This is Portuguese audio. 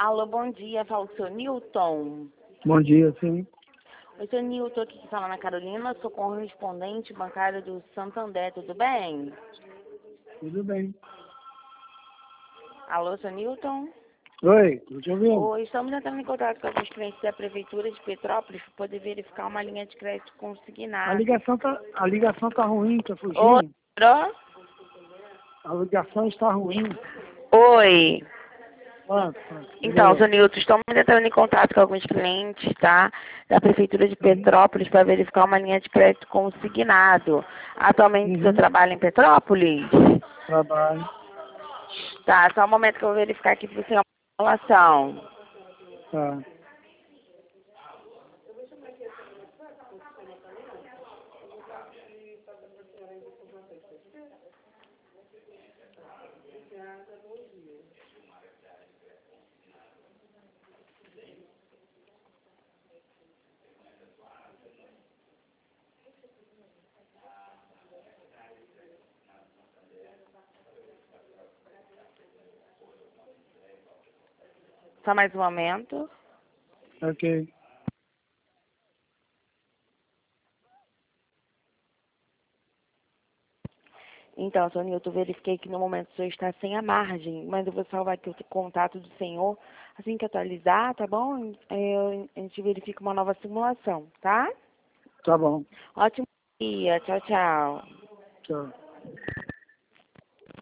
Alô, bom dia. Fala o seu Newton. Bom dia, sim. Oi, seu Newton, aqui que fala na Carolina. Sou correspondente bancário do Santander, tudo bem? Tudo bem. Alô, seu Newton? Oi, tô te ouvindo. Oi, estamos entrando em contato com alguns clientes da Prefeitura de Petrópolis para poder verificar uma linha de crédito A consignada. ligação tá ruim, tá Oi, fugindo. alô? A ligação está ruim. Oi. Então, Melhorou. seu Newton, estamos entrando em contato com alguns clientes, tá? Da Prefeitura de Petrópolis para verificar uma linha de crédito consignado. Atualmente, o senhor trabalha em Petrópolis? Trabalho. Tá, só um momento que eu vou verificar aqui para você uma informação. Tá. Só mais um momento. Ok. Então, seu Nilton, verifiquei que no momento o senhor está sem a margem, mas eu vou salvar aqui o contato do senhor. Assim que atualizar, tá bom? A gente verifica uma nova simulação, tá? Tá bom. Ótimo dia. Tchau, tchau. Tchau.